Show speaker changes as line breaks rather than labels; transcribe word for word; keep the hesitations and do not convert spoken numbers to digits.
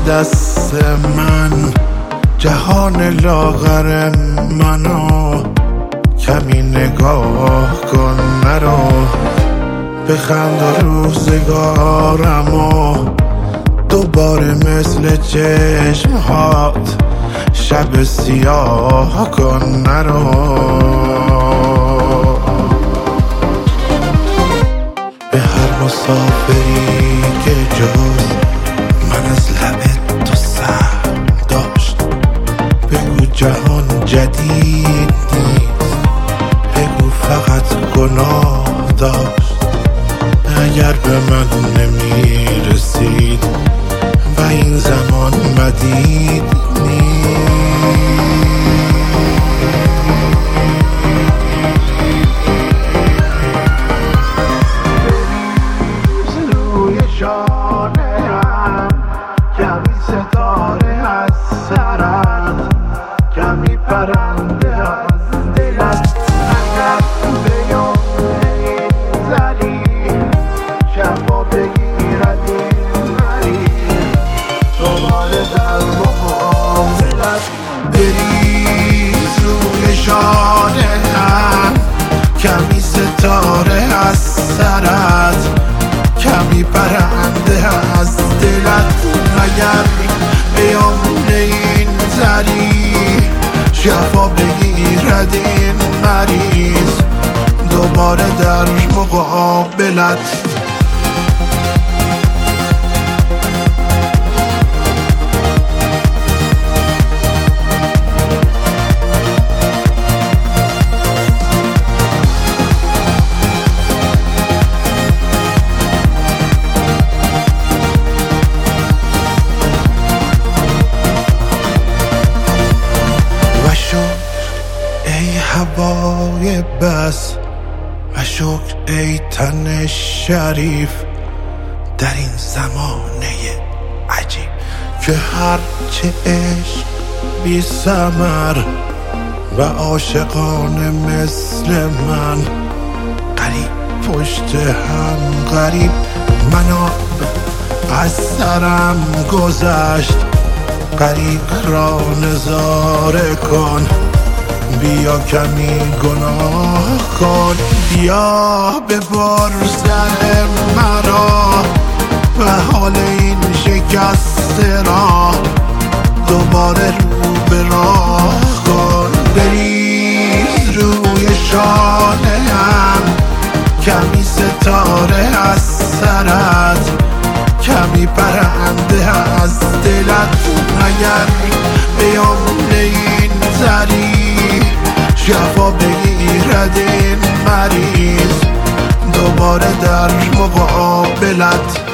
دست من جهان لاغر منو کمی نگاه کن مرا بخند و روزگارمو دوباره مثل چشمهات شب سیاه کن مرا به هر مسافری که جز من از لب تو سر داشت بگو جهان جدید نیست بگو فقط گناه داشت اگر به من نمی رسید و این زمان مدید نیست روی شانه هم کمی ستاره از سرت کمی پرنده از دلت اگر به یاد این زری شفا بگیرد این مریض دوباره در مقابلت بریز روی شانه هم کمی ستاره از سرت کمی پرنده از دلت اگر بیامون این زری شفا بگیرد این مریض دوباره در مقابلت هوای بس و شکر ای تن شریف در این زمانه عجیب که هرچه عشق بی ثمر و عاشقانه مثل من غریب پشت هم غریب منو از سرم گذشت غریب را نظاره کن بیا کمی گناه کن بیا ببر سر مرا و حال این شکسته را دوباره رو به راه کن بریز روی شانه هم کمی ستاره از سرت کمی پرنده از دلت اگر بیامون این زری شفا بگیرد این مریض دوباره در مقابلت